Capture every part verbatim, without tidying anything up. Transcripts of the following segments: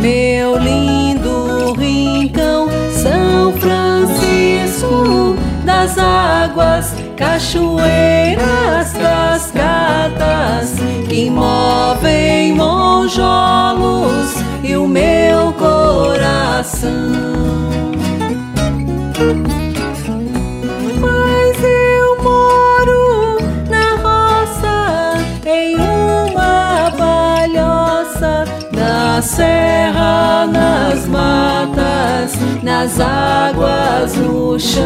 meu lindo rincão, São Francisco das águas, cachoeiras, cascatas que movem monjolos e o meu coração. Mas eu moro na roça, em uma palhoça, na serra, nas matas, nas águas, no chão.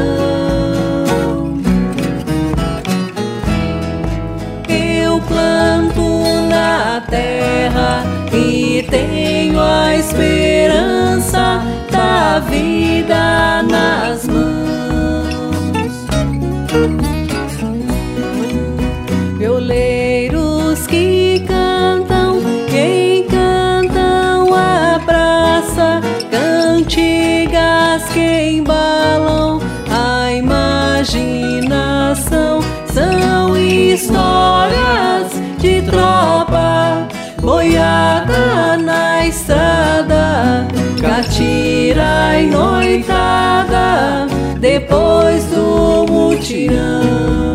Eu planto na terra e tenho a esperança da vida nas mãos. Violeiros que cantam, que encantam a praça, cantigas que embalam a imaginação. São histórias de tropa, boiada na estrada, catira e noitada depois do mutirão.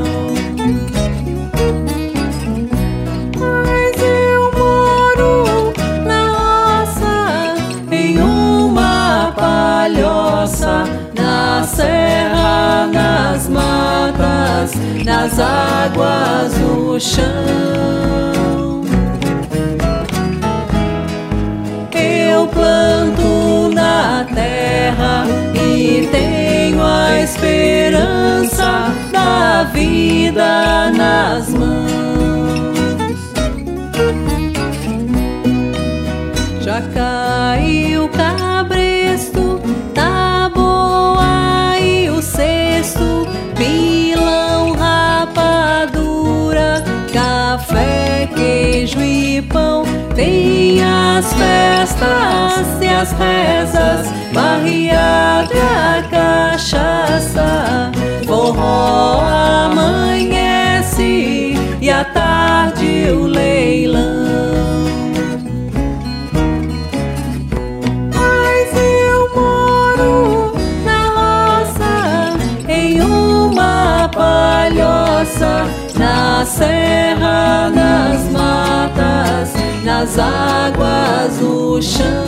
Mas eu moro na roça, em uma palhoça, na serra, nas matas, nas águas, no chão. Eu planto na terra e tenho a esperança da vida nas mãos. Já caiu o cabresto, taboa e o cesto, pilão, rapadura, café, queijo e pão. Tem as festas e as rezas, barriada e a cachaça. Forró amanhece e à tarde o leilão. Mas eu moro na roça, em uma palhoça, na serra, nas matas, nas águas, no chão.